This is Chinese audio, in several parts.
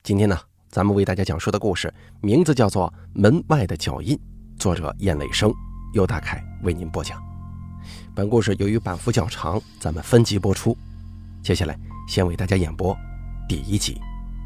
今天呢，咱们为大家讲述的故事名字叫做《门外的脚印》，作者燕磊生，由大凯为您播讲。本故事由于版幅较长，咱们分集播出。接下来先为大家演播第一集。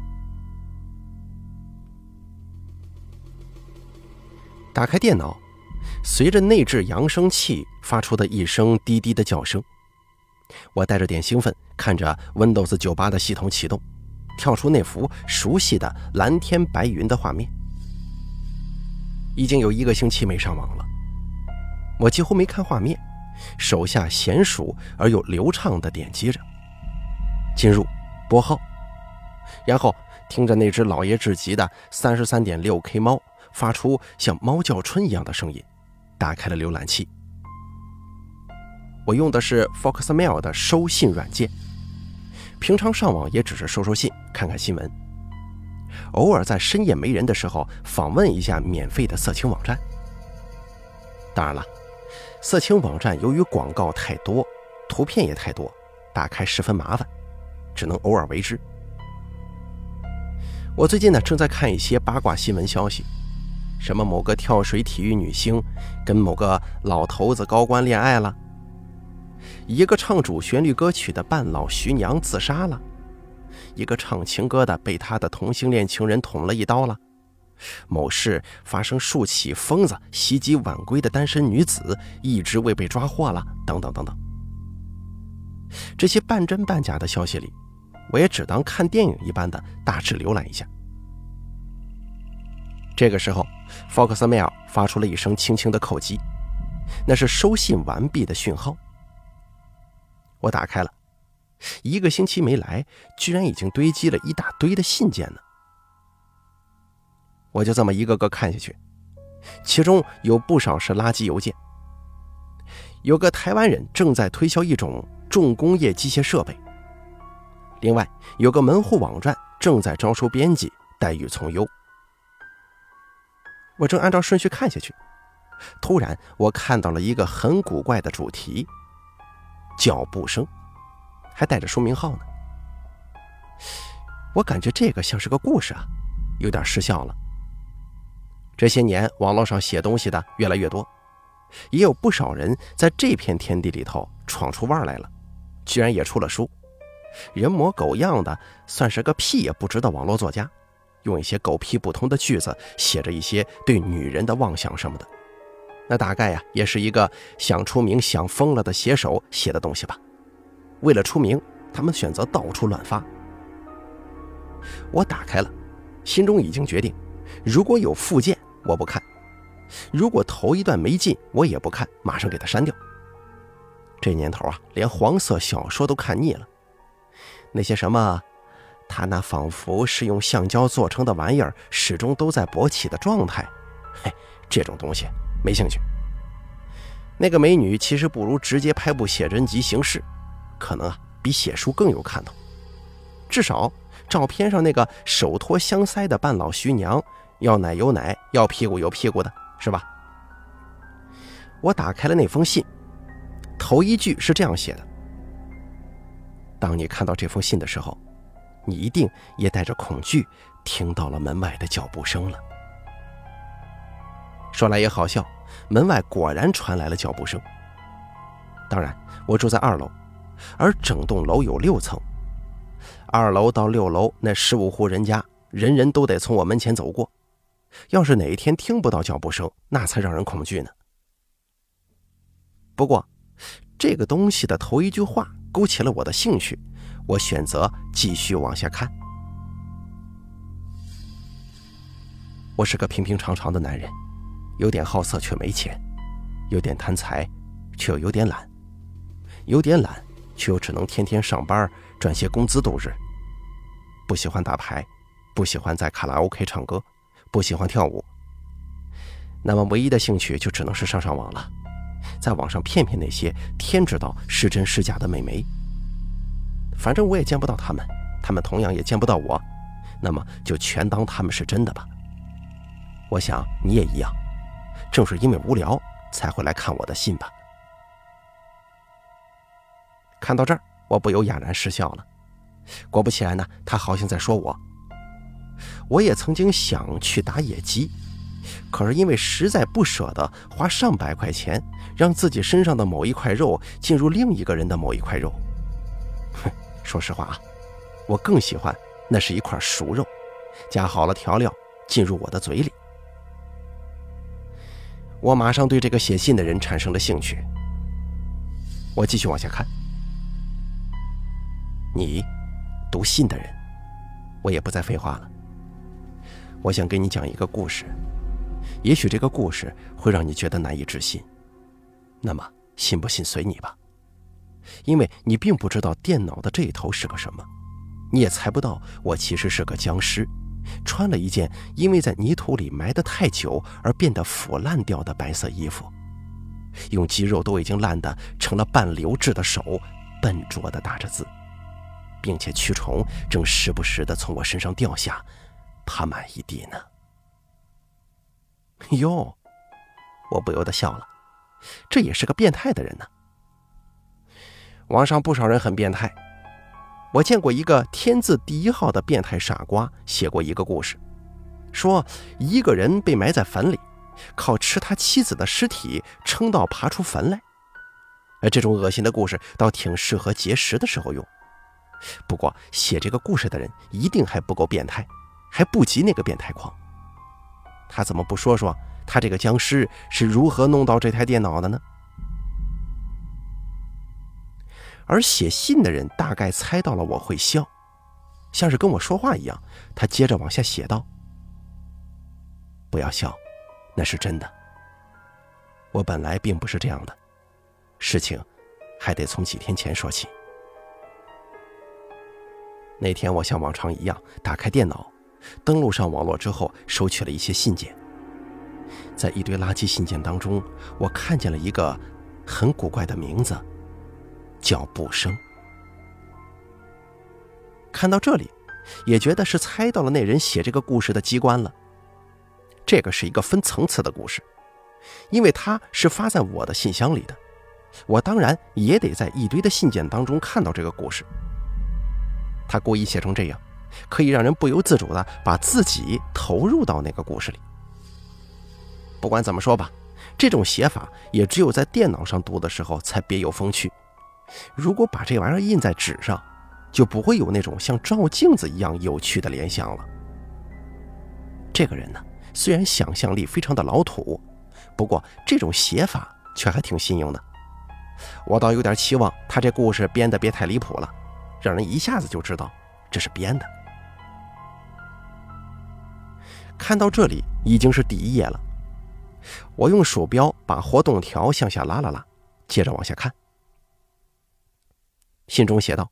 打开电脑，随着内置扬声器发出的一声滴滴的叫声，我带着点兴奋看着 Windows 98的系统启动，跳出那幅熟悉的蓝天白云的画面。已经有1个星期没上网了，我几乎没看画面，手下娴熟而又流畅地点击着进入拨号，然后听着那只老爷至极的 33.6K 猫发出像猫叫春一样的声音，打开了浏览器。我用的是 Foxmail 的收信软件，平常上网也只是收信，看看新闻，偶尔在深夜没人的时候访问一下免费的色情网站。当然了，色情网站由于广告太多，图片也太多，打开十分麻烦，只能偶尔为之。我最近呢正在看一些八卦新闻消息，什么某个跳水体育女星跟某个老头子高官恋爱了，一个唱主旋律歌曲的半老徐娘自杀了，一个唱情歌的被他的同性恋情人捅了一刀了，某市发生数起疯子袭击晚归的单身女子一直未被抓获了，等等等等。这些半真半假的消息里，我也只当看电影一般的大致浏览一下。这个时候 Foxmail 发出了一声轻轻的叩击，那是收信完毕的讯号。我打开了，1个星期没来，居然已经堆积了一大堆的信件呢。我就这么一个个看下去，其中有不少是垃圾邮件。有个台湾人正在推销一种重工业机械设备，另外有个门户网站正在招收编辑，待遇从优。我正按照顺序看下去，突然我看到了一个很古怪的主题，脚步声，还带着书名号呢。我感觉这个像是个故事啊，有点失效了。这些年网络上写东西的越来越多，也有不少人在这片天地里头闯出弯来了，居然也出了书，人模狗样的，算是个屁也不知的网络作家，用一些狗屁不通的句子写着一些对女人的妄想什么的。那大概也是一个想出名想疯了的写手写的东西吧。为了出名，他们选择到处乱发。我打开了，心中已经决定，如果有附件我不看，如果头一段没进我也不看，马上给它删掉。这年头连黄色小说都看腻了，那些什么他那仿佛是用橡胶做成的玩意儿始终都在勃起的状态，这种东西没兴趣。那个美女其实不如直接拍部写真集行事，可能比写书更有看头。至少照片上那个手托香腮的半老徐娘，要奶有奶，要屁股有屁股的，是吧？我打开了那封信，头一句是这样写的：当你看到这封信的时候，你一定也带着恐惧听到了门外的脚步声了。说来也好笑，门外果然传来了脚步声。当然我住在2楼，而整栋楼有6层，2楼到6楼那15户人家，人人都得从我门前走过，要是哪一天听不到脚步声，那才让人恐惧呢。不过这个东西的头一句话勾起了我的兴趣，我选择继续往下看。我是个平平常常的男人，有点好色却没钱，有点贪财却又有点懒，有点懒却又只能天天上班赚些工资度日。不喜欢打牌，不喜欢在卡拉 OK 唱歌，不喜欢跳舞，那么唯一的兴趣就只能是上网了，在网上骗那些天知道是真是假的美眉。反正我也见不到他们，他们同样也见不到我，那么就全当他们是真的吧。我想你也一样，正是因为无聊才会来看我的信吧。看到这儿，我不由哑然失笑了。果不其然呢，他好像在说我。 我也曾经想去打野鸡，可是因为实在不舍得花上百块钱让自己身上的某一块肉进入另一个人的某一块肉，说实话啊，我更喜欢那是一块熟肉，加好了调料进入我的嘴里。我马上对这个写信的人产生了兴趣。我继续往下看。你读信的人，我也不再废话了。我想跟你讲一个故事，也许这个故事会让你觉得难以置信，那么信不信随你吧。因为你并不知道电脑的这一头是个什么，你也猜不到我其实是个僵尸，穿了一件因为在泥土里埋得太久而变得腐烂掉的白色衣服，用肌肉都已经烂得成了半流质的手笨拙地打着字，并且蛆虫正时不时地从我身上掉下，爬满一地呢。哟，我不由得笑了，这也是个变态的人呢。网上不少人很变态，我见过一个天字第1号的变态傻瓜写过一个故事，说一个人被埋在坟里，靠吃他妻子的尸体撑到爬出坟来。这种恶心的故事倒挺适合节食的时候用。不过写这个故事的人一定还不够变态，还不及那个变态狂。他怎么不说说他这个僵尸是如何弄到这台电脑的呢？而写信的人大概猜到了我会笑，像是跟我说话一样，他接着往下写道：不要笑，那是真的。我本来并不是这样的，事情还得从几天前说起。那天我像往常一样打开电脑，登录上网络之后收取了一些信件。在一堆垃圾信件当中，我看见了一个很古怪的名字，脚步声。看到这里，也觉得是猜到了那人写这个故事的机关了。这个是一个分层次的故事，因为它是发在我的信箱里的，我当然也得在一堆的信件当中看到这个故事。他故意写成这样，可以让人不由自主地把自己投入到那个故事里。不管怎么说吧，这种写法也只有在电脑上读的时候才别有风趣。如果把这玩意儿印在纸上，就不会有那种像照镜子一样有趣的联想了。这个人呢，虽然想象力非常的老土，不过这种写法却还挺新颖的。我倒有点期望他这故事编得别太离谱了，让人一下子就知道这是编的。看到这里已经是第1页了，我用鼠标把活动条向下拉了拉，接着往下看。信中写道：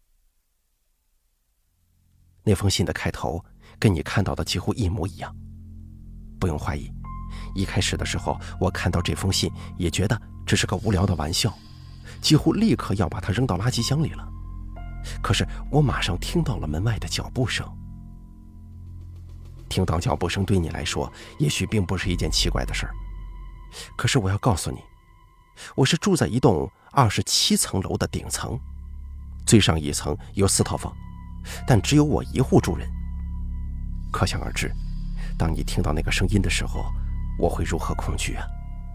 那封信的开头跟你看到的几乎一模一样，不用怀疑，一开始的时候我看到这封信也觉得这是个无聊的玩笑，几乎立刻要把它扔到垃圾箱里了。可是我马上听到了门外的脚步声。听到脚步声对你来说也许并不是一件奇怪的事儿，可是我要告诉你，我是住在一栋27层楼的顶层，最上一层有4套房，但只有我一户住人。可想而知，当你听到那个声音的时候，我会如何恐惧啊！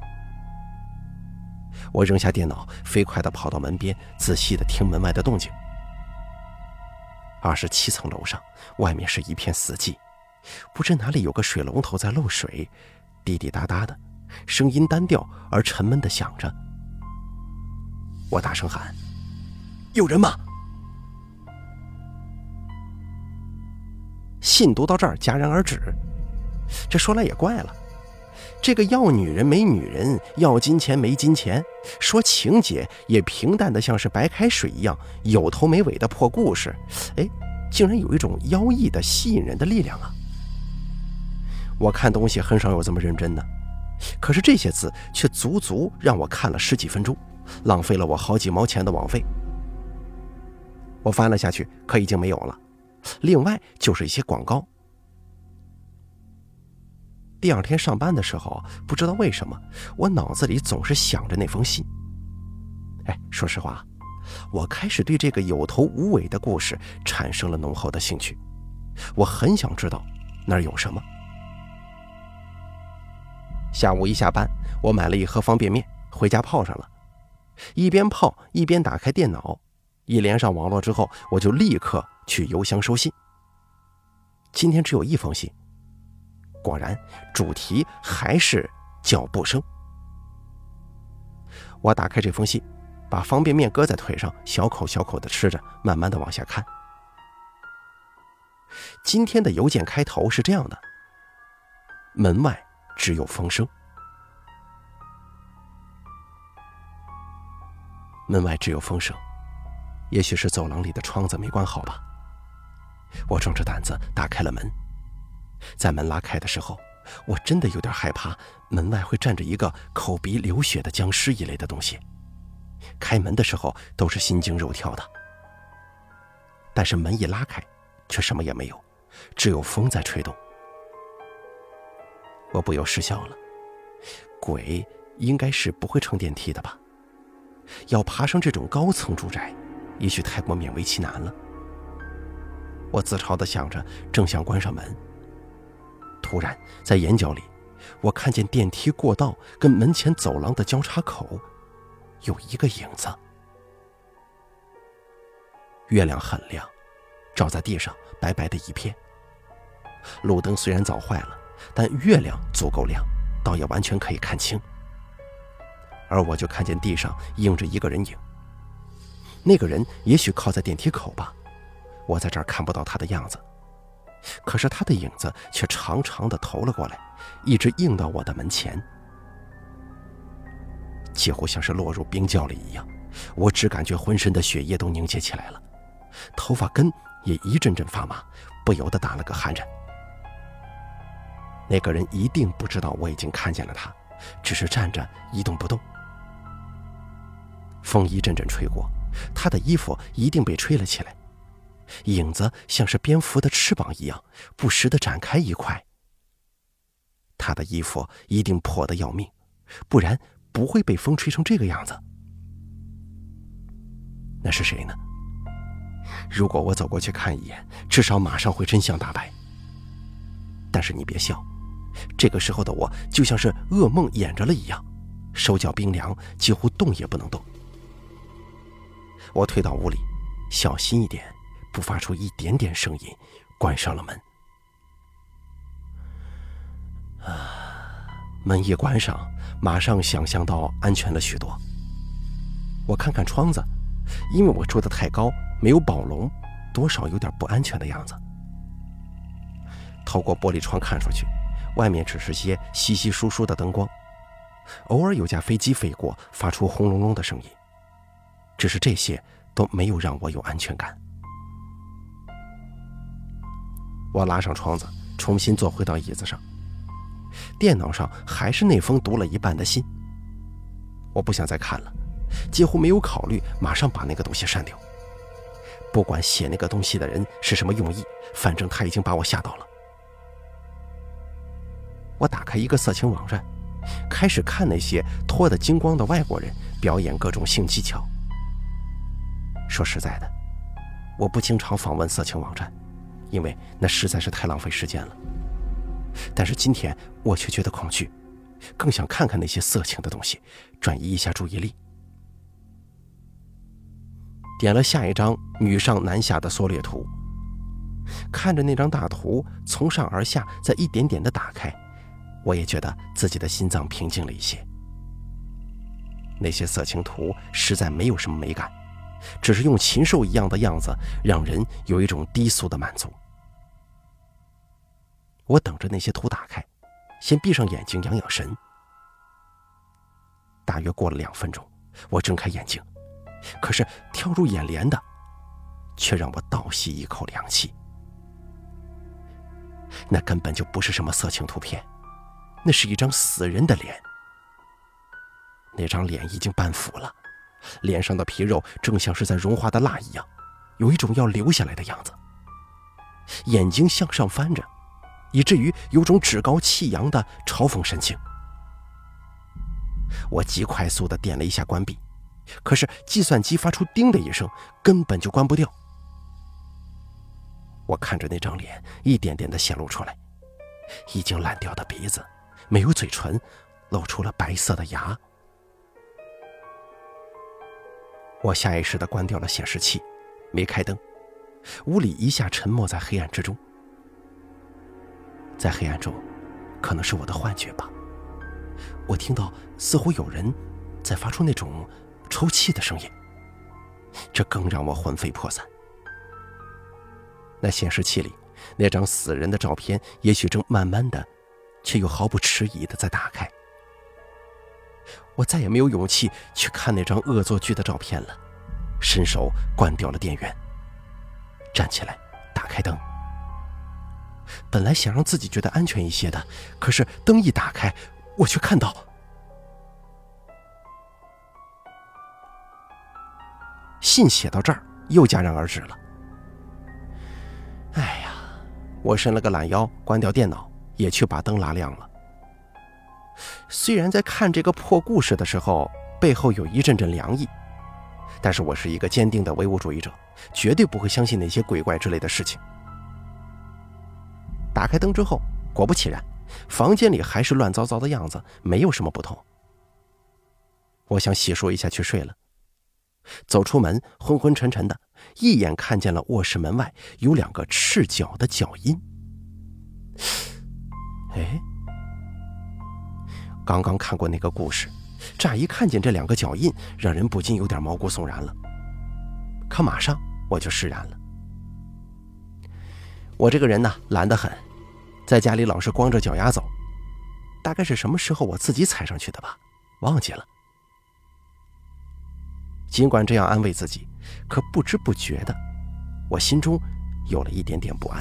我扔下电脑，飞快地跑到门边，仔细地听门外的动静。27层楼上，外面是一片死寂，不知哪里有个水龙头在漏水，滴滴答答的，声音单调而沉闷地响着。我大声喊：有人吗？信读到这儿戛然而止。这说来也怪了，这个要女人没女人，要金钱没金钱，说情节也平淡的像是白开水一样，有头没尾的破故事，竟然有一种妖异的吸引人的力量啊！我看东西很少有这么认真的，可是这些字却足足让我看了10几分钟，浪费了我好几毛钱的网费。我翻了下去，可已经没有了，另外就是一些广告。第2天上班的时候，不知道为什么我脑子里总是想着那封信。说实话，我开始对这个有头无尾的故事产生了浓厚的兴趣。我很想知道那儿有什么。下午一下班，我买了一盒方便面回家泡上了，一边泡一边打开电脑，一连上网络之后，我就立刻去邮箱收信。今天只有一封信，果然主题还是脚步声。我打开这封信，把方便面搁在腿上，小口小口地吃着，慢慢地往下看。今天的邮件开头是这样的：门外只有风声。门外只有风声，也许是走廊里的窗子没关好吧。我壮着胆子打开了门，在门拉开的时候，我真的有点害怕门外会站着一个口鼻流血的僵尸一类的东西。开门的时候都是心惊肉跳的，但是门一拉开却什么也没有，只有风在吹动。我不由失笑了，鬼应该是不会乘电梯的吧？要爬上这种高层住宅，也许太过勉为其难了。我自嘲地想着，正想关上门，突然在眼角里，我看见电梯过道跟门前走廊的交叉口有一个影子。月亮很亮，照在地上白白的一片。路灯虽然早坏了，但月亮足够亮，倒也完全可以看清。而我就看见地上映着一个人影，那个人也许靠在电梯口吧，我在这儿看不到他的样子，可是他的影子却长长的投了过来，一直映到我的门前，几乎像是落入冰窖里一样。我只感觉浑身的血液都凝结起来了，头发根也一阵阵发麻，不由得打了个寒颤。那个人一定不知道我已经看见了他，只是站着一动不动。风一阵阵吹过，他的衣服一定被吹了起来，影子像是蝙蝠的翅膀一样，不时地展开一块。他的衣服一定破得要命，不然不会被风吹成这个样子。那是谁呢？如果我走过去看一眼，至少马上会真相大白。但是你别笑，这个时候的我就像是噩梦演着了一样，手脚冰凉，几乎动也不能动。我退到屋里，小心一点，不发出一点点声音，关上了门。门一关上，马上想象到安全了许多。我看看窗子，因为我住得太高，没有宝笼，多少有点不安全的样子。透过玻璃窗看出去，外面只是些稀稀疏疏的灯光，偶尔有架飞机飞过，发出轰隆隆的声音，只是这些都没有让我有安全感。我拉上窗子，重新坐回到椅子上，电脑上还是那封读了一半的信。我不想再看了，几乎没有考虑，马上把那个东西删掉。不管写那个东西的人是什么用意，反正他已经把我吓到了。我打开一个色情网站，开始看那些脱得精光的外国人表演各种性技巧。说实在的，我不经常访问色情网站，因为那实在是太浪费时间了。但是今天我却觉得恐惧，更想看看那些色情的东西，转移一下注意力。点了下一张女上男下的缩略图，看着那张大图从上而下再一点点地打开，我也觉得自己的心脏平静了一些。那些色情图实在没有什么美感，只是用禽兽一样的样子让人有一种低俗的满足。我等着那些图打开，先闭上眼睛养养神。大约过了2分钟，我睁开眼睛，可是跳入眼帘的却让我倒吸一口凉气。那根本就不是什么色情图片，那是一张死人的脸。那张脸已经半腐了，脸上的皮肉正像是在融化的蜡一样，有一种要流下来的样子。眼睛向上翻着，以至于有种趾高气扬的嘲讽神情。我极快速地点了一下关闭，可是计算机发出叮的一声，根本就关不掉。我看着那张脸一点点地显露出来， 已经烂掉的鼻子，没有嘴唇，露出了白色的牙。我下意识地关掉了显示器，没开灯，屋里一下沉默在黑暗之中。在黑暗中，可能是我的幻觉吧，我听到似乎有人在发出那种抽泣的声音，这更让我魂飞魄散。那显示器里那张死人的照片也许正慢慢的却又毫不迟疑的在打开。我再也没有勇气去看那张恶作剧的照片了，伸手关掉了电源，站起来打开灯。本来想让自己觉得安全一些的，可是灯一打开，我却看到信写到这儿又戛然而止了。哎呀，我伸了个懒腰，关掉电脑，也去把灯拉亮了。虽然在看这个破故事的时候，背后有一阵阵凉意，但是我是一个坚定的唯物主义者，绝对不会相信那些鬼怪之类的事情。打开灯之后，果不其然，房间里还是乱糟糟的样子，没有什么不同。我想洗漱一下去睡了。走出门，昏昏沉沉的，一眼看见了卧室门外有2个赤脚的脚印。哎，刚刚看过那个故事，乍一看见这2个脚印，让人不禁有点毛骨悚然了。可马上我就释然了。我这个人呢，懒得很，在家里老是光着脚丫走，大概是什么时候我自己踩上去的吧，忘记了。尽管这样安慰自己，可不知不觉的，我心中有了一点点不安。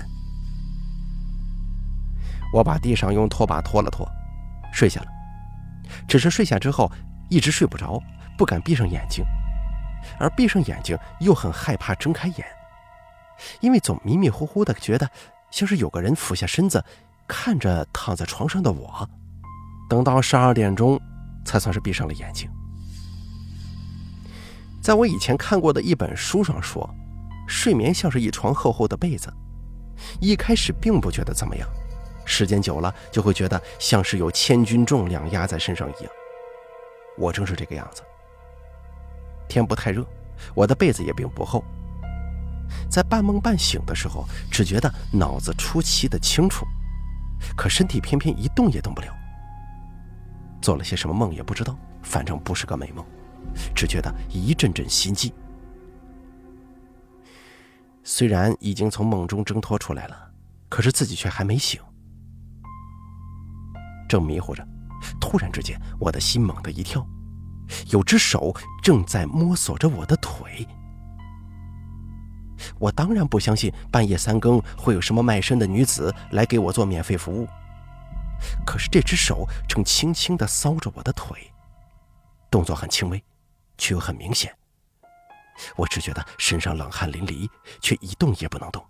我把地上用拖把拖了拖，睡下了。只是睡下之后一直睡不着，不敢闭上眼睛，而闭上眼睛又很害怕睁开眼，因为总迷迷糊糊的觉得像是有个人俯下身子看着躺在床上的我。等到12点钟才算是闭上了眼睛。在我以前看过的一本书上说，睡眠像是一床厚厚的被子，一开始并不觉得怎么样，时间久了就会觉得像是有千钧重量压在身上一样。我正是这个样子。天不太热，我的被子也并不厚，在半梦半醒的时候，只觉得脑子出奇的清楚，可身体偏偏一动也动不了。做了些什么梦也不知道，反正不是个美梦，只觉得一阵阵心悸。虽然已经从梦中挣脱出来了，可是自己却还没醒。正迷糊着，突然之间我的心猛地一跳，有只手正在摸索着我的腿。我当然不相信半夜3更会有什么卖身的女子来给我做免费服务，可是这只手正轻轻地搔着我的腿，动作很轻微，却又很明显。我只觉得身上冷汗淋漓，却一动也不能动。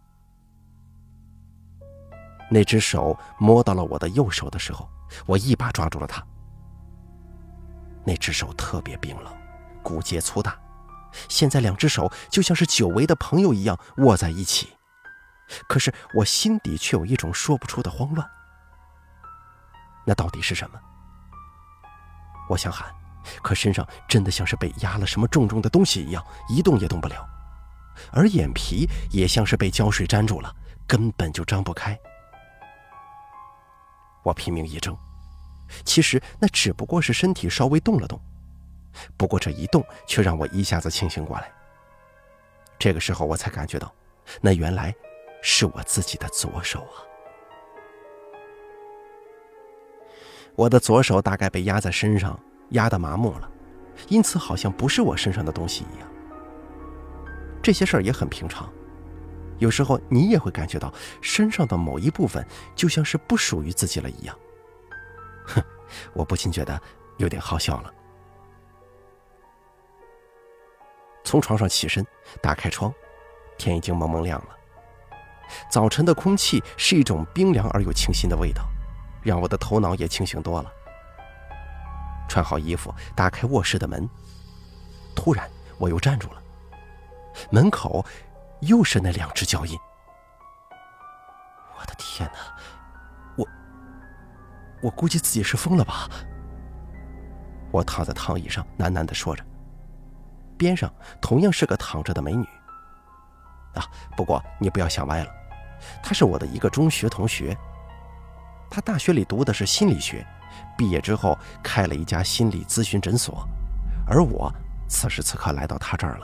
那只手摸到了我的右手的时候，我一把抓住了它。那只手特别冰冷，骨节粗大，现在2只手就像是久违的朋友一样握在一起。可是我心底却有一种说不出的慌乱。那到底是什么？我想喊，可身上真的像是被压了什么重重的东西一样，一动也动不了，而眼皮也像是被胶水粘住了，根本就张不开。我拼命一睁，其实那只不过是身体稍微动了动，不过这一动却让我一下子清醒过来。这个时候我才感觉到，那原来是我自己的左手啊。我的左手大概被压在身上，压得麻木了，因此好像不是我身上的东西一样。这些事儿也很平常，有时候你也会感觉到身上的某一部分就像是不属于自己了一样。哼，我不禁觉得有点好笑了。从床上起身，打开窗，天已经蒙蒙亮了。早晨的空气是一种冰凉而又清新的味道，让我的头脑也清醒多了。穿好衣服，打开卧室的门，突然我又站住了，门口又是那2只脚印。我的天哪， 我估计自己是疯了吧。我躺在躺椅上喃喃地说着，边上同样是个躺着的美女。不过你不要想歪了，她是我的一个中学同学，她大学里读的是心理学，毕业之后开了一家心理咨询诊所，而我此时此刻来到她这儿了。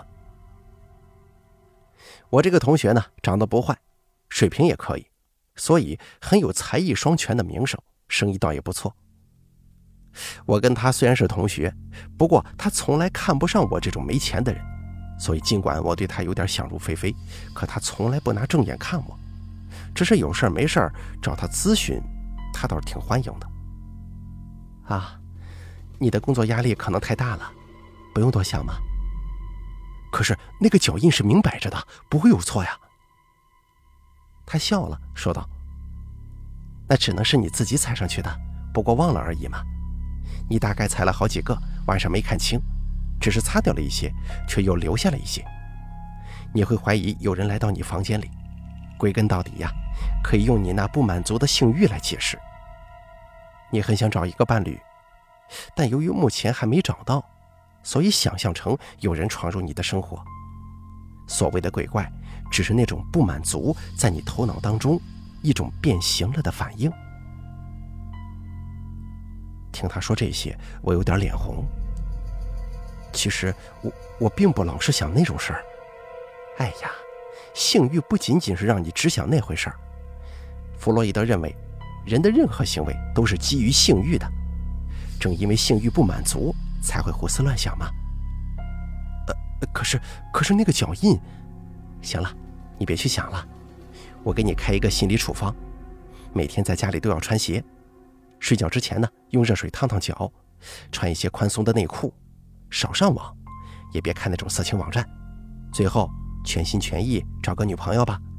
我这个同学呢，长得不坏，水平也可以，所以很有才艺双全的名声，生意倒也不错。我跟他虽然是同学，不过他从来看不上我这种没钱的人，所以尽管我对他有点想入非非，可他从来不拿正眼看我，只是有事没事找他咨询，他倒是挺欢迎的。你的工作压力可能太大了，不用多想嘛。可是那个脚印是明摆着的，不会有错呀。他笑了，说道：那只能是你自己踩上去的，不过忘了而已嘛。你大概踩了好几个，晚上没看清，只是擦掉了一些，却又留下了一些。你会怀疑有人来到你房间里，归根到底呀，可以用你那不满足的性欲来解释。你很想找一个伴侣，但由于目前还没找到，所以想象成有人闯入你的生活。所谓的鬼怪，只是那种不满足在你头脑当中一种变形了的反应。听他说这些，我有点脸红。其实我并不老是想那种事儿。哎呀，性欲不仅仅是让你只想那回事儿。弗洛伊德认为，人的任何行为都是基于性欲的，正因为性欲不满足，才会胡思乱想嘛。可是那个脚印……行了，你别去想了。我给你开一个心理处方，每天在家里都要穿鞋，睡觉之前呢，用热水烫烫脚，穿一些宽松的内裤，少上网，也别看那种色情网站，最后全心全意找个女朋友吧。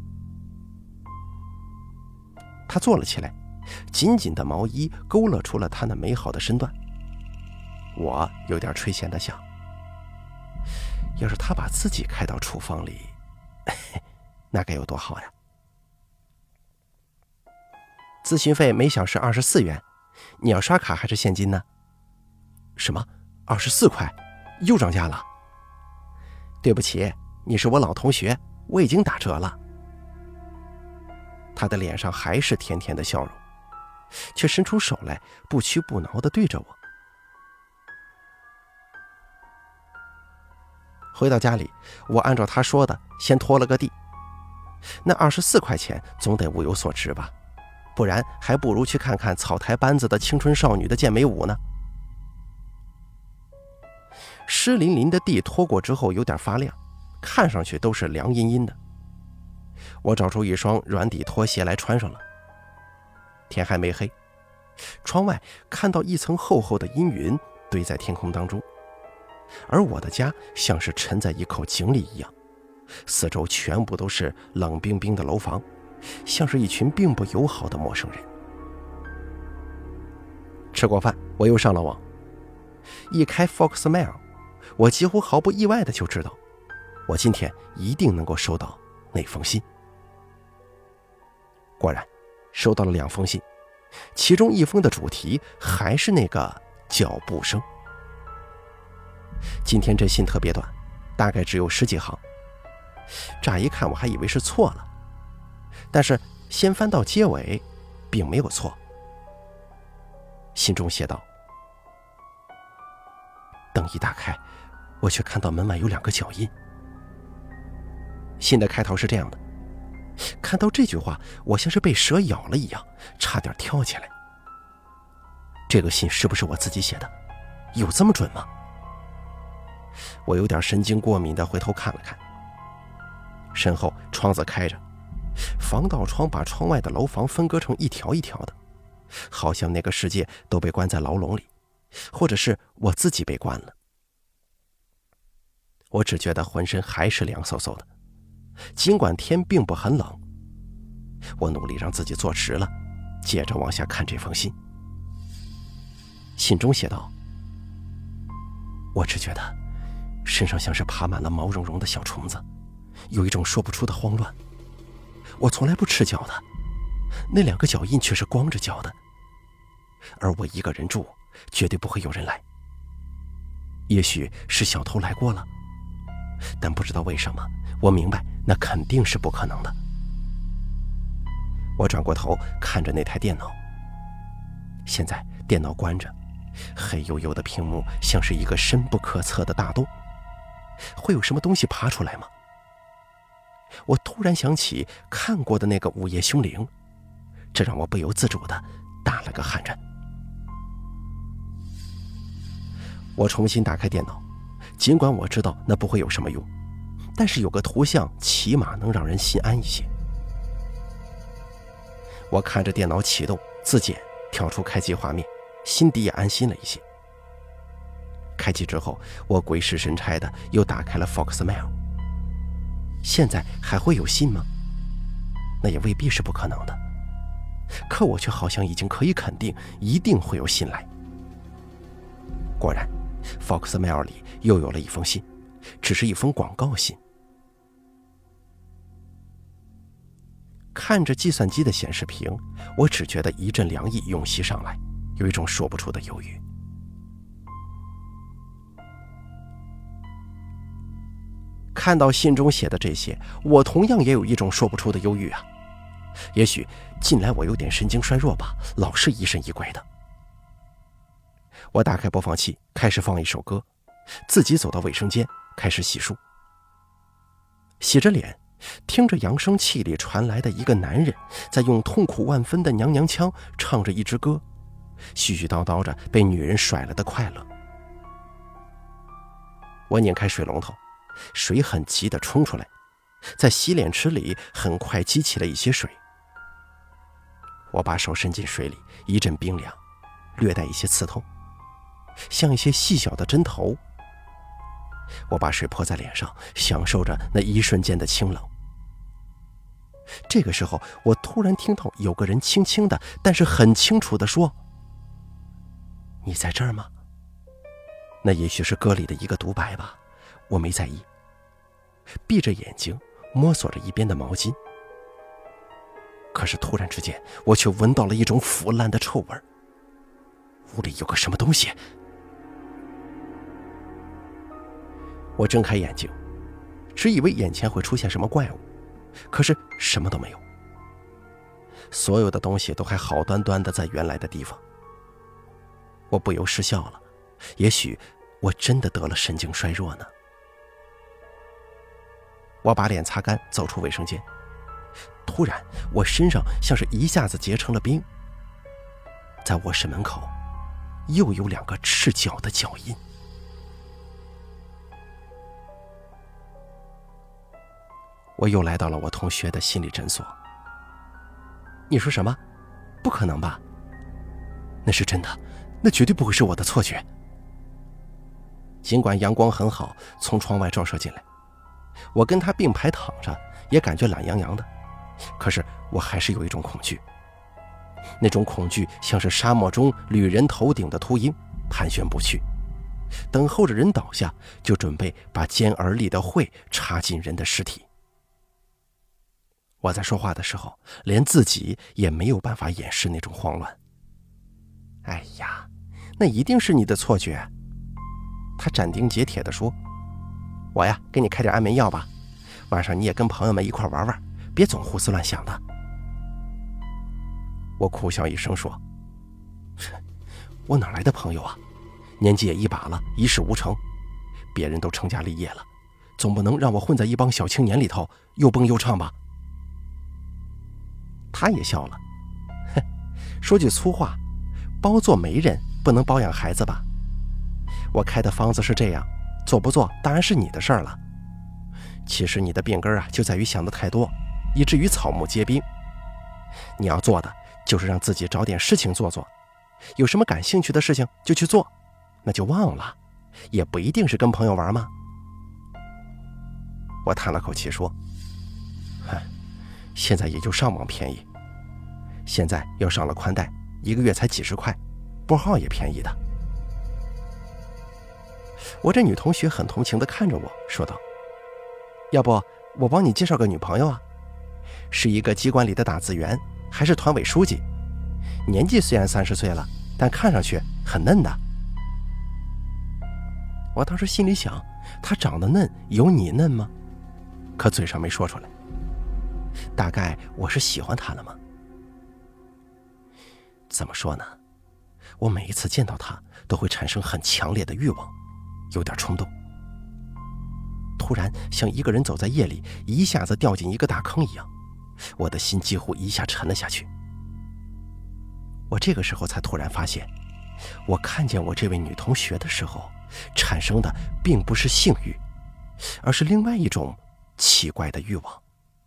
他坐了起来，紧紧的毛衣勾勒出了他那美好的身段。我有点垂涎的想，要是他把自己开到厨房里，那该有多好呀。咨询费每小时24元，你要刷卡还是现金呢？什么？24块？又涨价了？对不起，你是我老同学，我已经打折了。他的脸上还是甜甜的笑容，却伸出手来，不屈不挠地对着我。回到家里，我按照他说的先拖了个地。那24块钱总得物有所值吧，不然还不如去看看草台班子的青春少女的健美舞呢。湿淋淋的地拖过之后有点发亮，看上去都是凉阴阴的。我找出一双软底拖鞋来穿上了。天还没黑，窗外看到一层厚厚的阴云堆在天空当中，而我的家像是沉在一口井里一样，四周全部都是冷冰冰的楼房，像是一群并不友好的陌生人。吃过饭，我又上了网，一开 Foxmail， 我几乎毫不意外的就知道，我今天一定能够收到那封信。果然收到了2封信，其中一封的主题还是那个脚步声。今天这信特别短，大概只有10几行，乍一看我还以为是错了，但是先翻到结尾并没有错。信中写道：灯一打开，我却看到门外有2个脚印。信的开头是这样的，看到这句话，我像是被蛇咬了一样，差点跳起来。这个信是不是我自己写的？有这么准吗？我有点神经过敏地回头看了看，身后窗子开着，防盗窗把窗外的楼房分割成一条一条的，好像那个世界都被关在牢笼里，或者是我自己被关了。我只觉得浑身还是凉飕飕的，尽管天并不很冷。我努力让自己坐直了，接着往下看这封信。信中写道：我只觉得身上像是爬满了毛茸茸的小虫子，有一种说不出的慌乱。我从来不赤脚的，那2个脚印却是光着脚的。 而我一个人住，绝对不会有人来。也许是小偷来过了，但不知道为什么，我明白那肯定是不可能的。我转过头看着那台电脑，现在电脑关着，黑黝黝的屏幕像是一个深不可测的大洞，会有什么东西爬出来吗？我突然想起看过的那个午夜凶铃，这让我不由自主地打了个寒颤。我重新打开电脑，尽管我知道那不会有什么用，但是有个图像起码能让人心安一些。我看着电脑启动自检，跳出开机画面，心底也安心了一些。开机之后，我鬼使神差的又打开了 Foxmail。 现在还会有信吗？那也未必是不可能的，可我却好像已经可以肯定一定会有信来。果然 Foxmail 里又有了一封信，只是一封广告信。看着计算机的显示屏，我只觉得一阵凉意涌袭上来，有一种说不出的忧郁。看到信中写的这些，我同样也有一种说不出的忧郁啊。也许近来我有点神经衰弱吧，老是疑神疑鬼的。我打开播放器，开始放一首歌，自己走到卫生间，开始洗漱。洗着脸，听着扬声器里传来的一个男人在用痛苦万分的娘娘腔唱着一支歌，絮絮叨叨着被女人甩了的快乐。我拧开水龙头，水很急地冲出来，在洗脸池里很快激起了一些水。我把手伸进水里，一阵冰凉，略带一些刺痛，像一些细小的针头。我把水泼在脸上，享受着那一瞬间的清冷。这个时候，我突然听到有个人轻轻的，但是很清楚地说：“你在这儿吗？”那也许是歌里的一个独白吧，我没在意，闭着眼睛摸索着一边的毛巾。可是突然之间，我却闻到了一种腐烂的臭味，屋里有个什么东西。我睁开眼睛，只以为眼前会出现什么怪物，可是什么都没有，所有的东西都还好端端的在原来的地方。我不由失笑了，也许我真的得了神经衰弱呢。我把脸擦干，走出卫生间。突然我身上像是一下子结成了冰，在卧室门口又有2个赤脚的脚印。我又来到了我同学的心理诊所。你说什么？不可能吧？那是真的，那绝对不会是我的错觉。尽管阳光很好，从窗外照射进来，我跟他并排躺着，也感觉懒洋洋的，可是我还是有一种恐惧。那种恐惧像是沙漠中旅人头顶的秃鹰，盘旋不去，等候着人倒下，就准备把尖而利的喙插进人的尸体。我在说话的时候，连自己也没有办法掩饰那种慌乱。哎呀，那一定是你的错觉。他斩钉截铁地说：“我呀，给你开点安眠药吧，晚上你也跟朋友们一块玩玩，别总胡思乱想的。”我苦笑一声说：“我哪来的朋友啊？年纪也一把了，一事无成，别人都成家立业了，总不能让我混在一帮小青年里头又蹦又唱吧？”他也笑了，说句粗话，包做媒人不能包养孩子吧？我开的方子是这样，做不做当然是你的事儿了。其实你的病根就在于想的太多，以至于草木皆兵。你要做的就是让自己找点事情做做，有什么感兴趣的事情就去做，那就忘了，也不一定是跟朋友玩嘛。我叹了口气说：“现在也就上网便宜，现在要上了宽带，1个月才几十块，拨号也便宜的。”我这女同学很同情地看着我说道：“要不我帮你介绍个女朋友啊？是一个机关里的打字员，还是团委书记，年纪虽然30岁了， 但看上去很嫩的。我当时心里想，他长得嫩有你嫩吗？可嘴上没说出来。大概我是喜欢他了吗？怎么说呢，我每一次见到他都会产生很强烈的欲望，有点冲动。突然像一个人走在夜里一下子掉进一个大坑一样，我的心几乎一下沉了下去。我这个时候才突然发现，我看见我这位女同学的时候产生的并不是性欲，而是另外一种奇怪的欲望。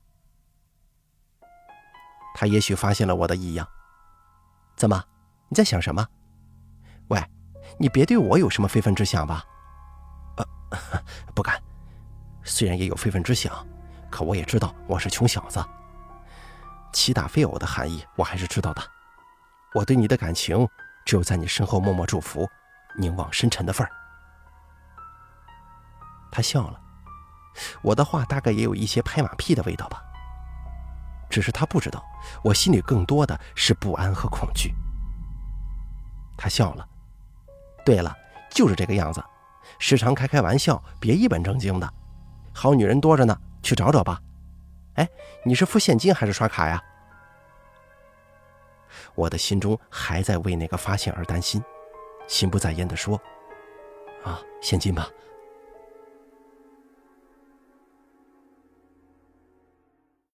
她也许发现了我的异样。怎么，你在想什么？喂，你别对我有什么非分之想吧？不敢。虽然也有非分之想，可我也知道我是穷小子。七大非偶的含义我还是知道的。我对你的感情只有在你身后默默祝福，凝望深沉的份儿。他笑了，我的话大概也有一些拍马屁的味道吧。只是他不知道，我心里更多的是不安和恐惧。他笑了，对了，就是这个样子，时常开开玩笑，别一本正经的。好女人多着呢，去找找吧。哎，你是付现金还是刷卡呀？我的心中还在为那个发现而担心，心不在焉地说：现金吧，